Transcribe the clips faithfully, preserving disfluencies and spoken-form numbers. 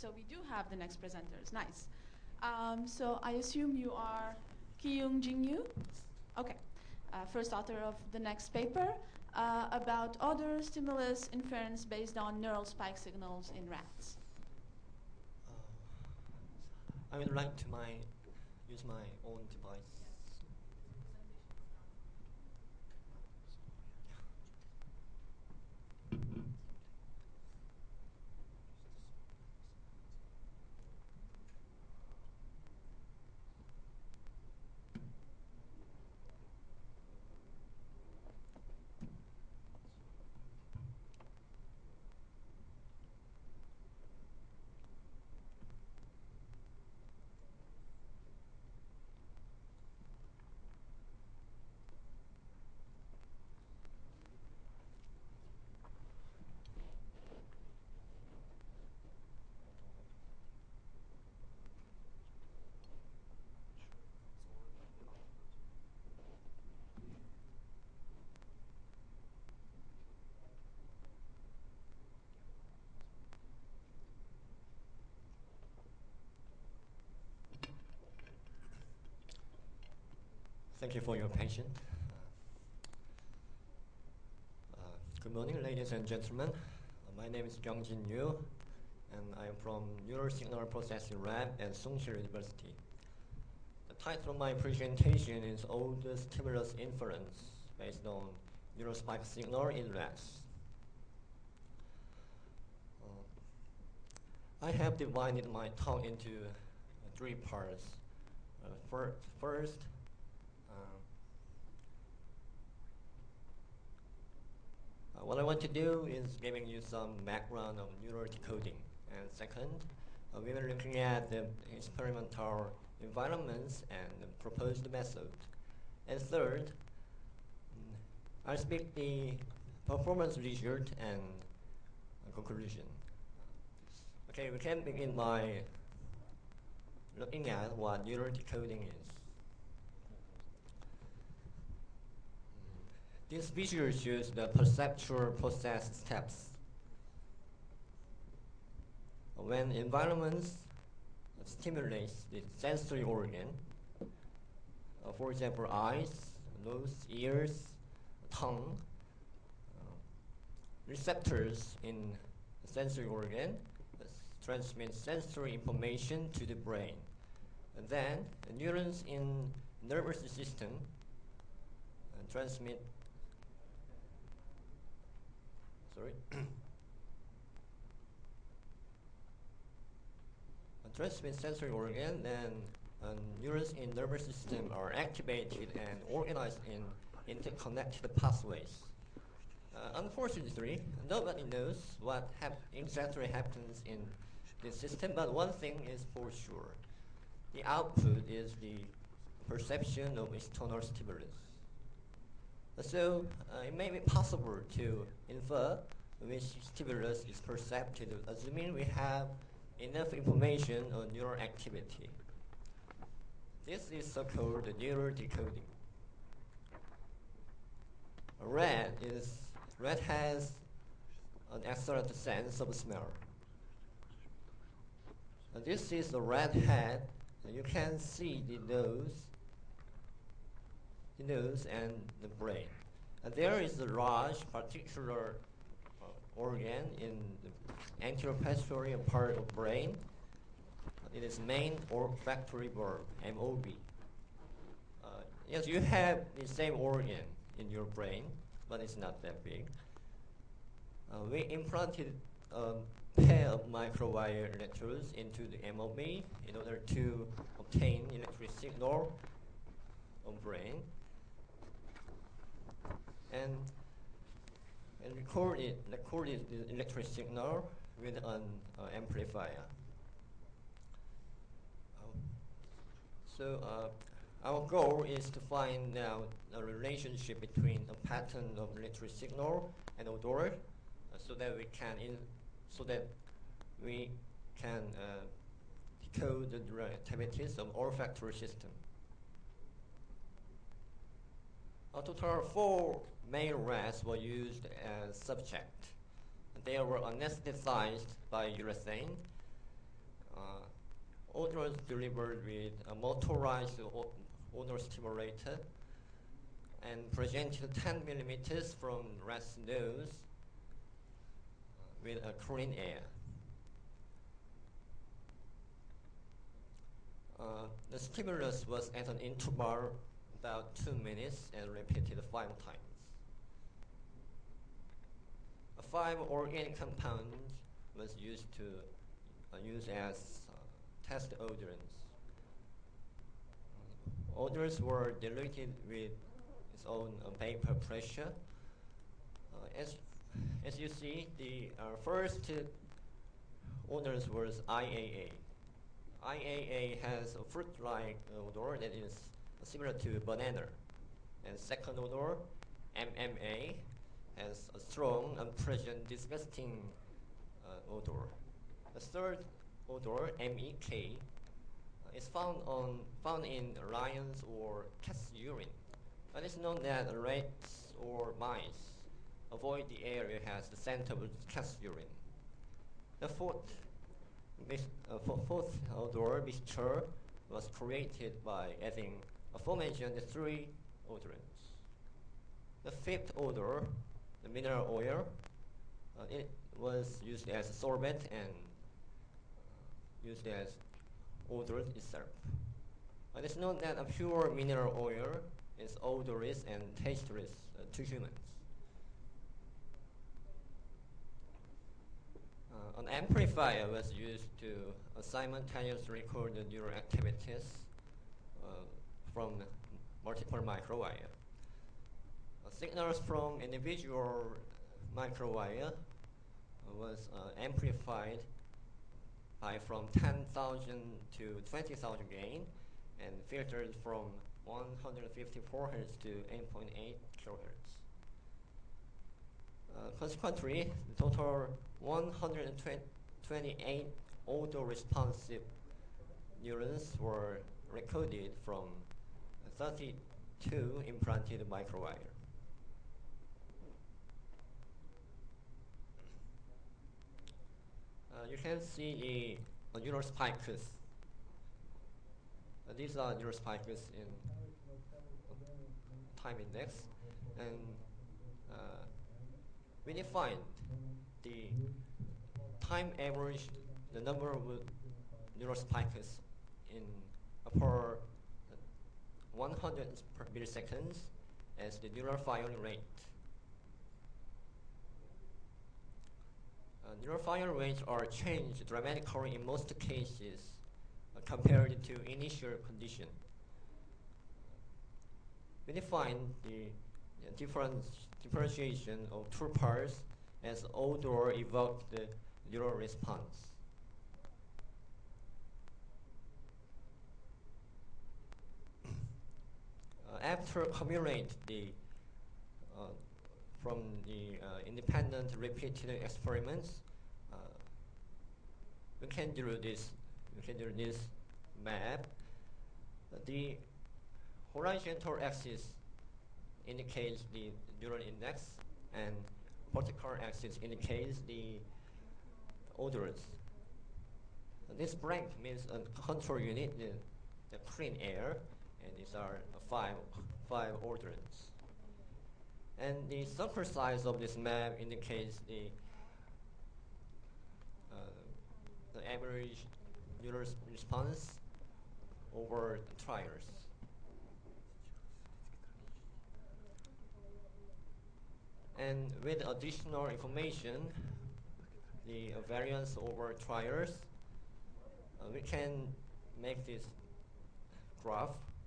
So we do have the next presenters. Nice. Um, so I assume you are Ki-Young Jin Yoo? Okay. Uh, first author of the next paper uh, about odor stimulus inference based on neural spike signals in rats. Uh, I would like to my use my own device. Thank you for your patience. Uh, uh, good morning, ladies and gentlemen. Uh, my name is Ki-Young Jin Yoo, and I am from Neural Signal Processing Lab at Songsil University. The title of my presentation is Odor Stimulus Inference based on neural spike signal in rats. Uh, I have divided my talk into uh, three parts. Uh, fir first, Um, uh, what I want to do is giving you some background of neural decoding. And second, uh, we were looking at the experimental environments and the proposed method. And third, um, I'll speak the performance result and uh, conclusion. Okay, we can begin by looking at what neural decoding is. This visual shows the perceptual process steps. When environments stimulate the sensory organ, uh, for example, eyes, nose, ears, tongue, uh, receptors in the sensory organ uh, transmit sensory information to the brain. And then the neurons in nervous system uh, transmit Sorry. Transmit sensory organ, then uh, neurons in nervous system are activated and organized in interconnected pathways. Uh, unfortunately, nobody knows what hap exactly happens in this system, but one thing is for sure. The output is the perception of external stimulus. So uh, it may be possible to infer which stimulus is percepted, assuming we have enough information on neural activity. This is so-called neural decoding. A rat is rat has an excellent sense of smell. And this is the rat head. You can see the nose. The nose and the brain. And there is a large particular uh, organ in the anterior posterior part of brain. It is main olfactory bulb, M O B. Uh, yes, you have the same organ in your brain, but it's not that big. Uh, we implanted a pair of microwire electrodes into the M O B in order to obtain electric signal of brain. And, and record it, recorded the electric signal with an uh, amplifier. Uh, so uh, our goal is to find out a relationship between a pattern of electric signal and odor, uh, so that we can in, so that we can uh, decode the activities of olfactory system. A total of four male rats were used as subject. They were anesthetized by urethane, Uh, odors delivered with a motorized o- odor stimulator and presented ten millimeters from rat's nose uh, with a clean air. Uh, the stimulus was at an interval about two minutes and repeated five times. A five organic compound was used to uh, use as uh, test odorants. Odors were diluted with its own uh, vapor pressure. Uh, as, as you see, the uh, first uh, odors was I A A. I A A has a fruit-like odor that is similar to banana. And second odor, M M A, has a strong, unpleasant, disgusting uh, odor. The third odor, M E K, uh, is found on found in lions or cat's urine. It is known that rats or mice avoid the area has the scent of cat's urine. The fourth This uh, fourth odor mixture was created by adding aforementioned three odorants. The fifth odor, the mineral oil, uh, it was used as a sorbent and uh, used as odorant itself. It is known that a pure mineral oil is odorless and tasteless uh, to humans. Uh, an amplifier was used to uh, simultaneously record the neural activities uh, from multiple microwire. Uh, signals from individual microwire uh, was uh, amplified by from ten thousand to twenty thousand gain and filtered from one hundred fifty-four hertz to eight point eight kilohertz. Uh, consequently, the total one hundred twenty-eight odor-responsive neurons were recorded from thirty-two implanted microwire. Uh, you can see the uh, neural spikes. Uh, these are neural spikes in time index, and uh, we defined the time average, the number of neural spikes in uh, per one hundred per milliseconds as the neural firing rate. Uh, neural firing rates are changed dramatically in most cases uh, compared to initial condition. We define the uh, difference, differentiation of two parts as odor evoked the neural response. Uh, after accumulate the uh, from the uh, independent repeated experiments, uh, we can do this. We can do this map. Uh, the horizontal axis indicates the neural index, and vertical axis indicates the odors. Uh, this blank means a control unit, the, the clean air, and these are uh, five five odorants. And the sample size of this map indicates the uh, the average neural response over trials. And with additional information, the uh, variance over trials, uh, we can make this graph.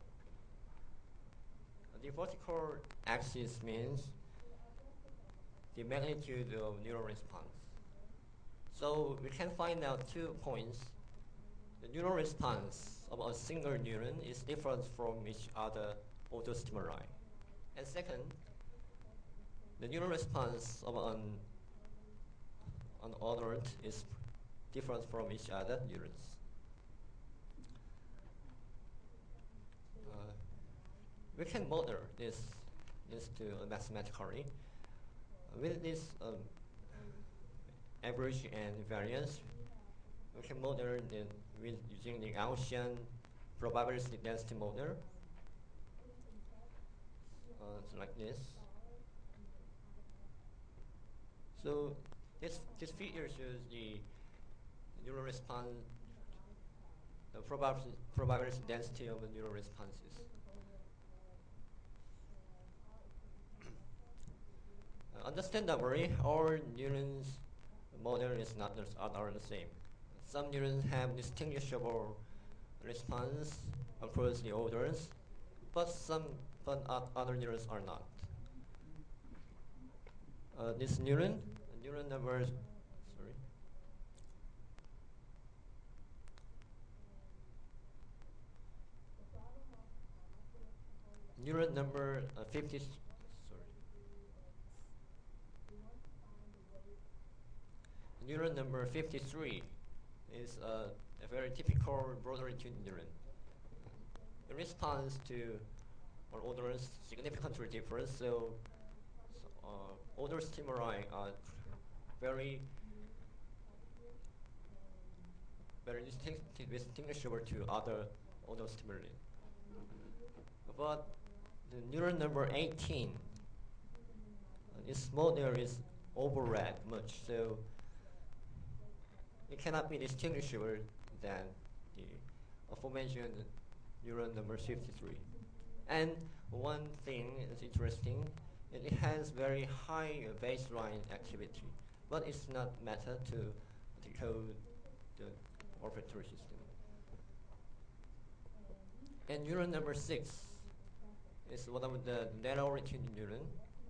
The vertical axis means the magnitude of neural response. So we can find out two points. The neural response of a single neuron is different from each other auto stimuli. And second, the neural response of an, an odorant is different from each other neurons. Uh, we can model this, this to uh, mathematically. Uh, with this um, average and variance, we can model the, with using the Gaussian probabilistic density model. Uh, it's like this. So this this figure shows the neural response, the probabilistic, probabilistic density of the neural responses. uh, understandably, all neurons model is not the, are the same. Some neurons have distinguishable response across the orders, but some but uh, other neurons are not. Uh, this neuron, neuron number, sorry, neuron number uh, fifty, sorry, neuron number fifty-three is uh, a very typical broadly tuned neuron. It responds to or orders significantly different, so, so uh, order stimuli are very very distinct, distinguishable to other order stimuli. But the neuron number eighteen, uh, its model is overread much, so it cannot be distinguishable than the aforementioned neuron number fifty-three. And one thing is interesting, it, it has very high uh, baseline activity, but it's not matter to decode the olfactory system. And neuron number six is one of the narrow tuned neuron.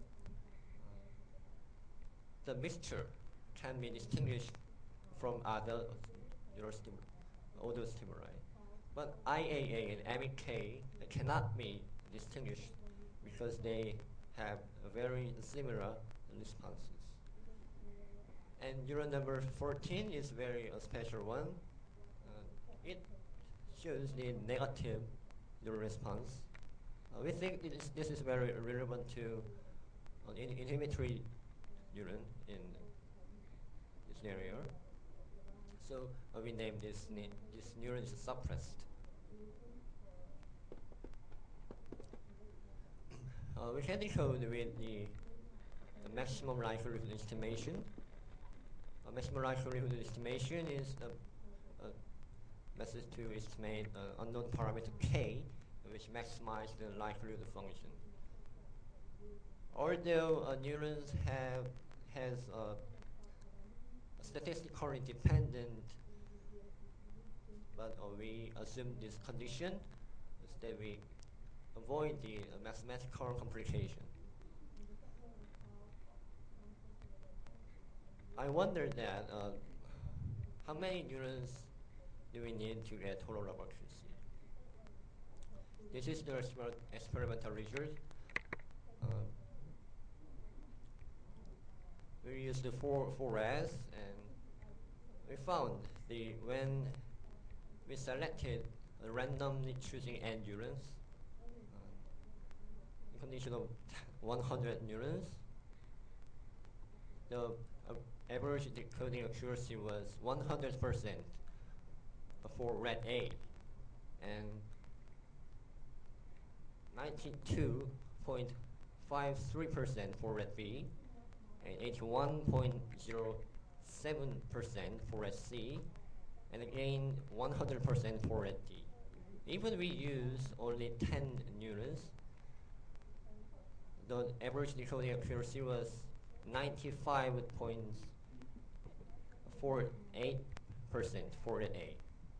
The mixture can be distinguished from other neural stim audio stimuli. But I A A and M E K cannot be distinguished because they have a very similar responses. And neuron number fourteen is very a special one. Uh, it shows the negative neural response. Uh, we think it is, this is very relevant to an in inhibitory neuron in this area. So uh, we name this this neuron is suppressed. Uh, we can decode with the, the maximum likelihood estimation. Uh, maximum likelihood estimation is a, a method to estimate uh, unknown parameter k, which maximizes the likelihood function. Although uh, neurons have has uh, a statistically dependent, but uh, we assume this condition is that we avoid the uh, mathematical complication. I wonder that uh, how many neurons do we need to get total log accuracy? This is the exper experimental result. Uh, we used the four four rats, and we found the when we selected uh, randomly choosing n neurons, uh, in condition of one hundred neurons, the uh, average decoding accuracy was one hundred percent for rat A and ninety-two point five three percent for rat B and eighty-one point zero seven percent for rat C, and again one hundred percent for rat D. Even we use only ten neurons, the average decoding accuracy was ninety-five point four eight percent for rat A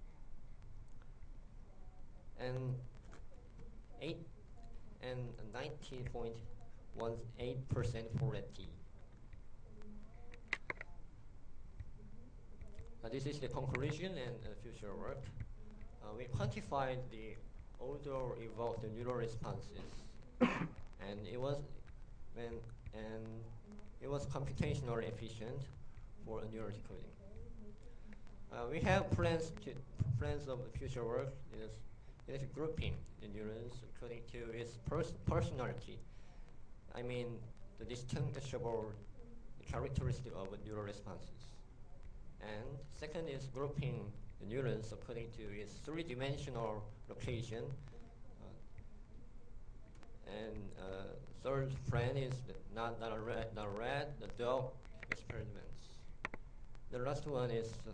and eight and ninety point one eight percent for rat D. Uh, this is the conclusion and uh, future work. Uh, we quantified the order evoked neural responses, and it was when and it was computationally efficient for a neural decoding. Uh, we have plans to plans of future work. It is, it is grouping the neurons according to its pers personality. I mean the distinguishable characteristic of neural responses. And second is grouping the neurons according to its three-dimensional location. Uh, and uh, third friend is the, not, not, a rat, not a rat, the dog experiments. The last one is uh,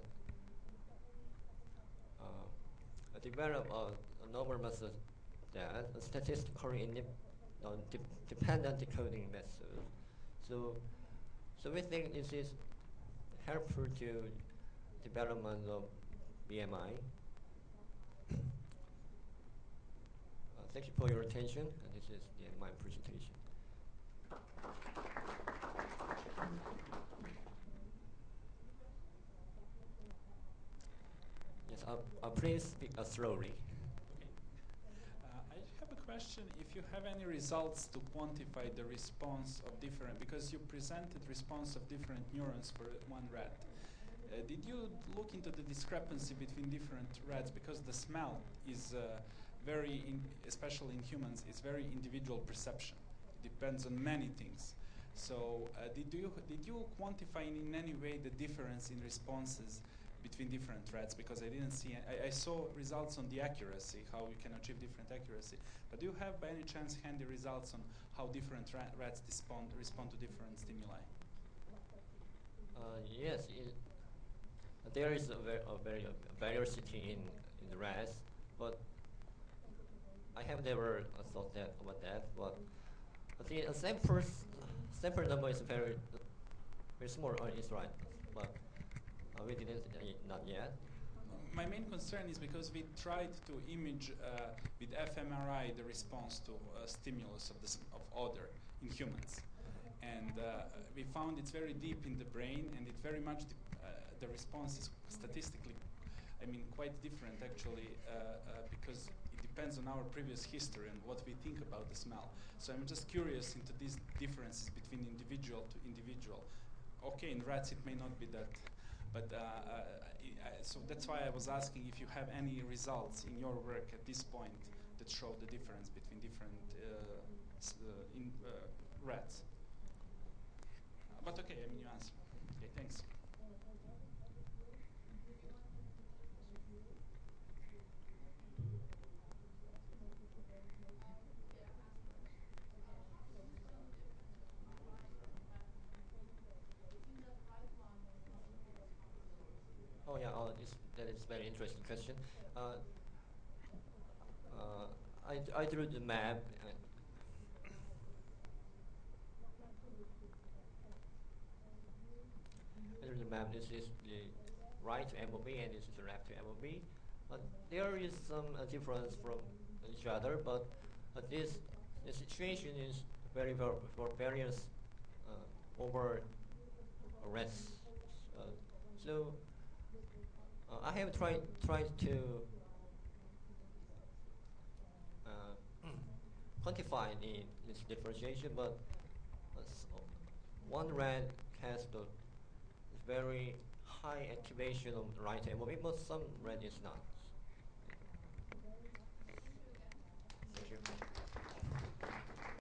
uh, develop a, a novel method that a statistically indep uh, de dependent decoding method. So, so we think this is helpful to development of B M I. Uh, thank you for your attention, and this is the, my presentation. Yes, uh, uh, please speak uh, slowly. Uh, I have a question. If you have any results to quantify the response of different, because you presented response of different neurons for one rat. Uh, did you look into the discrepancy between different rats? Because the smell is uh, very, in, especially in humans, is very individual perception. It depends on many things. So uh, did you did you quantify in, in any way the difference in responses between different rats? Because I didn't see, I, I saw results on the accuracy, how you can achieve different accuracy. But do you have by any chance handy results on how different ra rats respond, respond to different stimuli? Uh, yes, it, there is a, ver a very uh, variety in, in the rats, but I have never uh, thought that about that. But the uh, sample sample number is very very small. Uh, is right, but uh, we didn't uh, not yet. My main concern is because we tried to image uh, with fMRI the response to uh, stimulus of, this, of odor in humans. And uh, we found it's very deep in the brain, and it very much, uh, the response is statistically, I mean, quite different actually, uh, uh, because it depends on our previous history and what we think about the smell. So I'm just curious into these differences between individual to individual. Okay, in rats it may not be that, but uh, uh, I, so that's why I was asking if you have any results in your work at this point that show the difference between different uh, s uh, in, uh, rats. But okay, I mean, you answer. Okay, thanks. Oh yeah, oh, this, that is very interesting question. Uh, uh, I, I drew the map. Uh, I drew the map. This is the right to M O B and this is the left to M O B. Uh, there is some uh, difference from each other, but uh, this the situation is very var for various uh, over rats. Uh, so uh, I have tried tried to uh, quantify the, this differentiation, but uh, so one rat has the very high activation of the right M O B, but some rat is not. Thank you.